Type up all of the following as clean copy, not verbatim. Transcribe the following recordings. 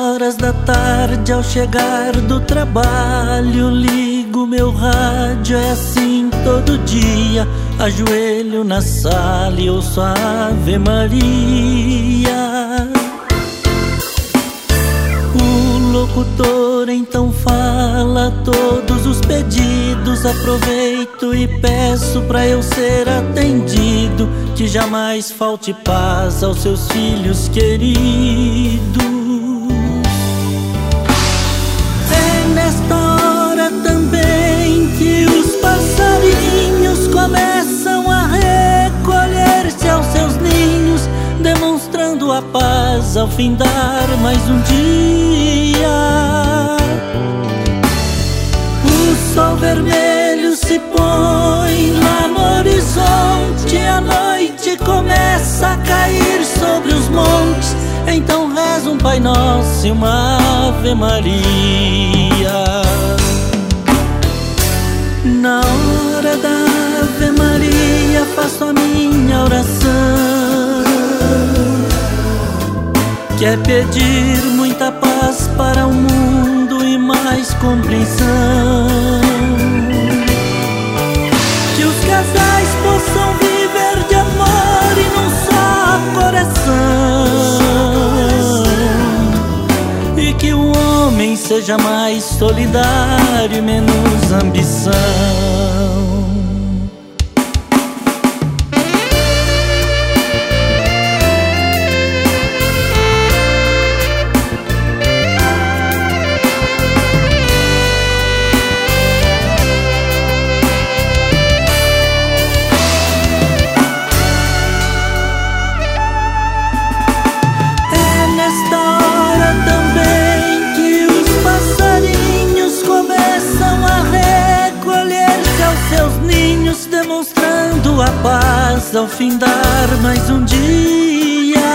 horas da tarde, ao chegar do trabalho, ligo meu rádio, é assim todo dia. Ajoelho na sala e ouço a Ave Maria. O locutor então fala todos os pedidos. Aproveito e peço pra eu ser atendido, que jamais falte paz aos seus filhos queridos. É nesta hora também que os passarinhos começam a recolher-se aos seus ninhos, demonstrando a paz ao findar mais um dia. O sol vermelho se põe lá no horizonte, a noite começa a cair sobre os montes. Então reza um Pai Nosso e uma Ave Maria. Na hora da Ave Maria faço a minha oração, que é pedir muita paz para o mundo e mais compreensão, que os casais possam viver de amor e num só coração, e que o homem seja mais solidário e menos ambição. Demonstrando a paz ao findar mais um dia.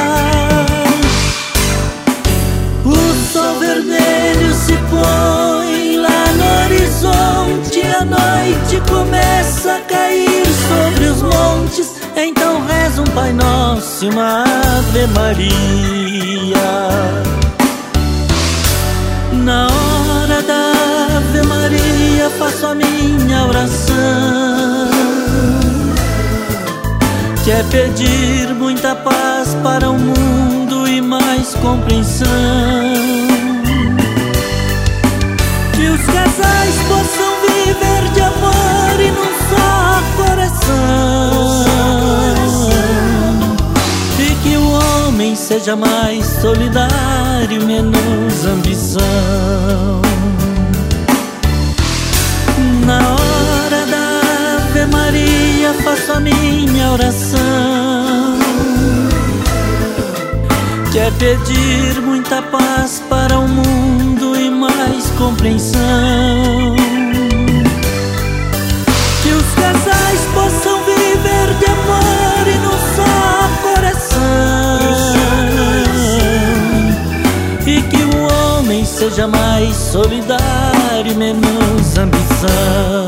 O sol vermelho se põe lá no horizonte, a noite começa a cair sobre os montes. Então reza um Pai Nosso e uma Ave Maria. Na hora da Ave Maria faço a minha oração, que é pedir muita paz para o mundo e mais compreensão, que os casais possam viver de amor e num só coração, e que o homem seja mais solidário e menos ambição. Na hora da Ave Maria faço a minha oração, que é pedir muita paz para o mundo e mais compreensão, que os casais possam viver de amor e num só coração, e que o homem seja mais solidário e menos ambição.